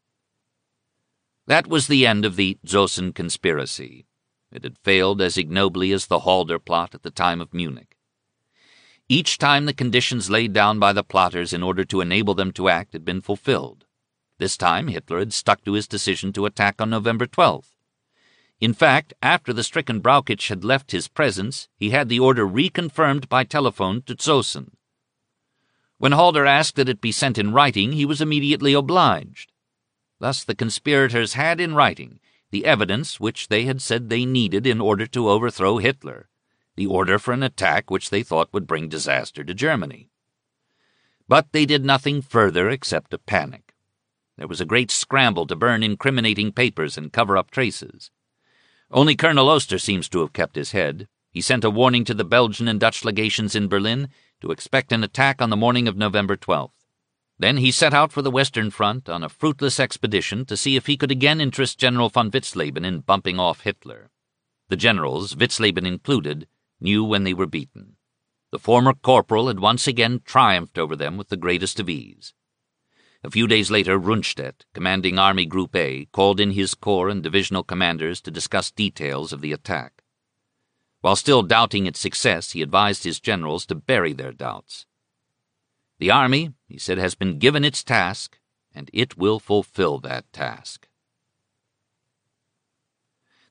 [SPEAKER 1] That was the end of the Zossen conspiracy. It had failed as ignobly as the Halder plot at the time of Munich. Each time the conditions laid down by the plotters in order to enable them to act had been fulfilled. This time Hitler had stuck to his decision to attack on November 12th. In fact, after the stricken Brauchitsch had left his presence, he had the order reconfirmed by telephone to Zossen. When Halder asked that it be sent in writing, he was immediately obliged. Thus the conspirators had in writing the evidence which they had said they needed in order to overthrow Hitler, the order for an attack which they thought would bring disaster to Germany. But they did nothing further except a panic. There was a great scramble to burn incriminating papers and cover up traces. Only Colonel Oster seems to have kept his head. He sent a warning to the Belgian and Dutch legations in Berlin to expect an attack on the morning of November 12th. Then he set out for the Western Front on a fruitless expedition to see if he could again interest General von Witzleben in bumping off Hitler. The generals, Witzleben included, knew when they were beaten. The former corporal had once again triumphed over them with the greatest of ease. A few days later, Rundstedt, commanding Army Group A, called in his corps and divisional commanders to discuss details of the attack. While still doubting its success, he advised his generals to bury their doubts. "The army," he said, "has been given its task, and it will fulfill that task."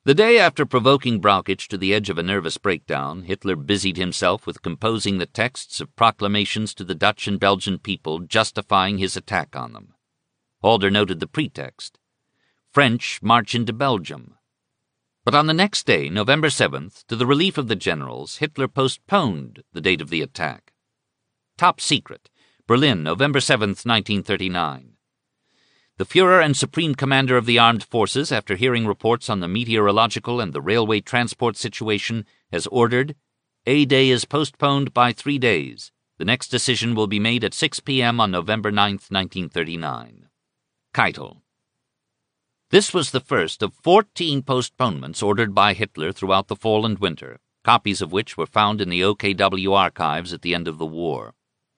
[SPEAKER 1] The day after provoking Brauchitsch to the edge of a nervous breakdown, Hitler busied himself with composing the texts of proclamations to the Dutch and Belgian people justifying his attack on them. Halder noted the pretext: French march into Belgium. But on the next day, November 7th, to the relief of the generals, Hitler postponed the date of the attack. Top secret. Berlin, November 7th, 1939. The Führer and Supreme Commander of the Armed Forces, after hearing reports on the meteorological and the railway transport situation, has ordered, A-Day is postponed by 3 days. The next decision will be made at 6 p.m. on November 9th, 1939. Keitel. This was the first of 14 postponements ordered by Hitler throughout the fall and winter, copies of which were found in the OKW archives at the end of the war.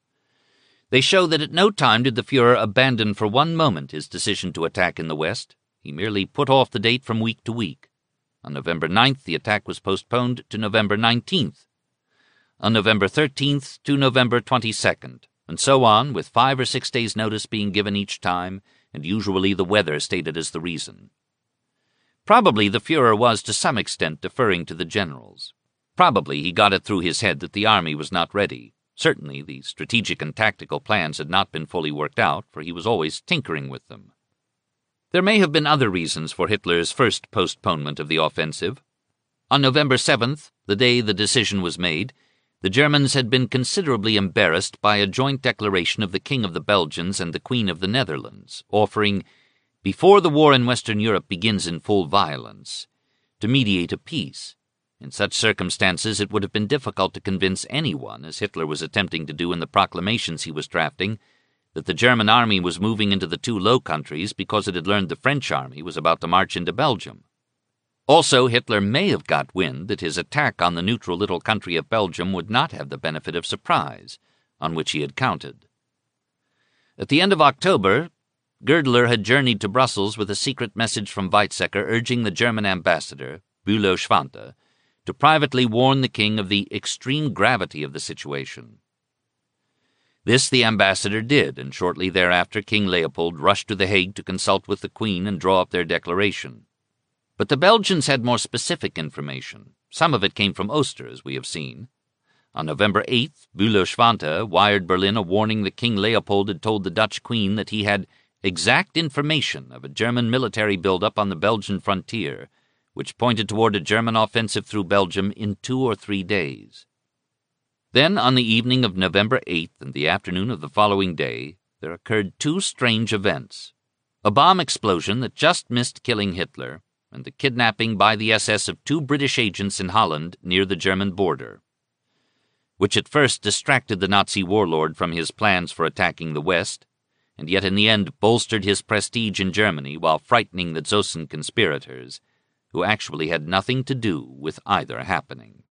[SPEAKER 1] They show that at no time did the Führer abandon for one moment his decision to attack in the West. He merely put off the date from week to week. On November 9th, the attack was postponed to November 19th. On November 13th to November 22nd, and so on, with 5 or 6 days' notice being given each time, and usually the weather stated as the reason. Probably the Führer was to some extent deferring to the generals. Probably he got it through his head that the army was not ready. Certainly the strategic and tactical plans had not been fully worked out, for he was always tinkering with them. There may have been other reasons for Hitler's first postponement of the offensive. On November 7th, the day the decision was made, the Germans had been considerably embarrassed by a joint declaration of the King of the Belgians and the Queen of the Netherlands, offering, before the war in Western Europe begins in full violence, to mediate a peace. In such circumstances, it would have been difficult to convince anyone, as Hitler was attempting to do in the proclamations he was drafting, that the German army was moving into the 2 Low Countries because it had learned the French army was about to march into Belgium. Also, Hitler may have got wind that his attack on the neutral little country of Belgium would not have the benefit of surprise, on which he had counted. At the end of October, Girdler had journeyed to Brussels with a secret message from Weizsäcker urging the German ambassador, Bülow-Schwante, to privately warn the king of the extreme gravity of the situation. This the ambassador did, and shortly thereafter King Leopold rushed to The Hague to consult with the Queen and draw up their declaration. But the Belgians had more specific information. Some of it came from Oster, as we have seen. On November 8th, Bülow-Schwante wired Berlin a warning that King Leopold had told the Dutch Queen that he had exact information of a German military build-up on the Belgian frontier, which pointed toward a German offensive through Belgium in 2 or 3 days. Then, on the evening of November 8th and the afternoon of the following day, there occurred 2 strange events: a bomb explosion that just missed killing Hitler, and the kidnapping by the SS of 2 British agents in Holland near the German border, which at first distracted the Nazi warlord from his plans for attacking the West, and yet in the end bolstered his prestige in Germany while frightening the Zossen conspirators, who actually had nothing to do with either happening.